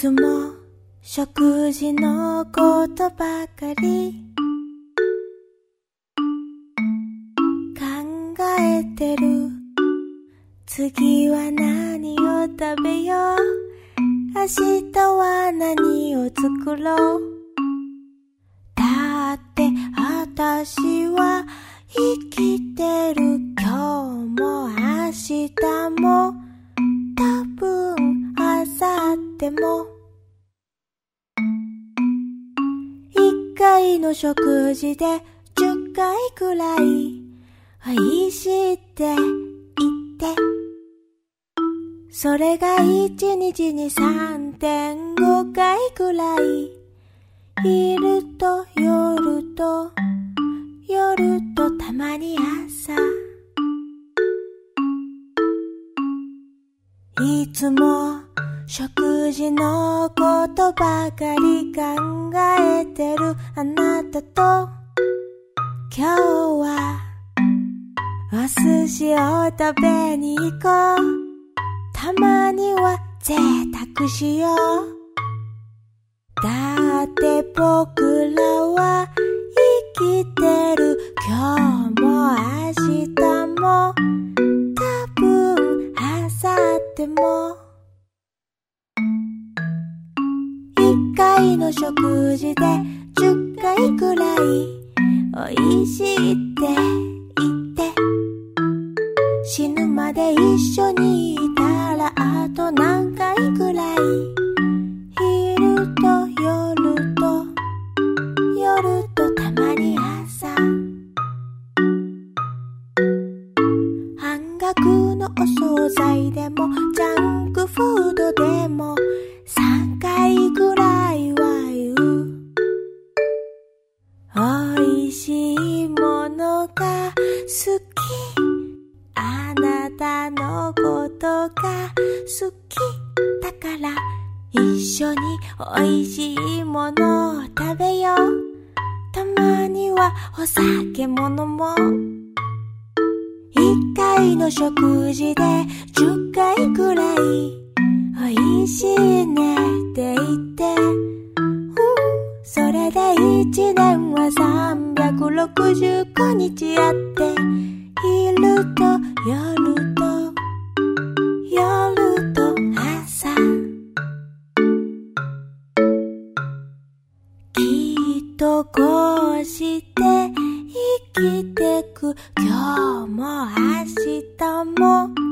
つも食事のことばかり考えてる。次は何を食べよう、明日は何を作ろう。だって私は生きてる。今日も明日も多分明後日も。一回の食事で10回くらい美味しいって言って、それが1日に 3.5 回くらい。昼と夜と夜とたまに朝。いつも食事のことばかり考えてるあなたと、今日はお寿司を食べに行こう。たまには贅沢しよう。だって僕らは生きてる。今日も明日も多分明後日も。一回の食事で10回くらい美味しいって言って、死ぬまで一緒にいたらあと何回くらい。昼と夜と夜とたまに朝。半額のお惣菜でもジャンクフードでも3回くらいは言う。美味しいものが好き、あなたのことが好きだから一緒に美味しいものを食べよう。たまにはお酒も飲もう。一回の食事で10回くらい美味しいねって言って、それで1年は365日やって、昼と夜と夜と朝。きっとこうして生きてく。今日も明日も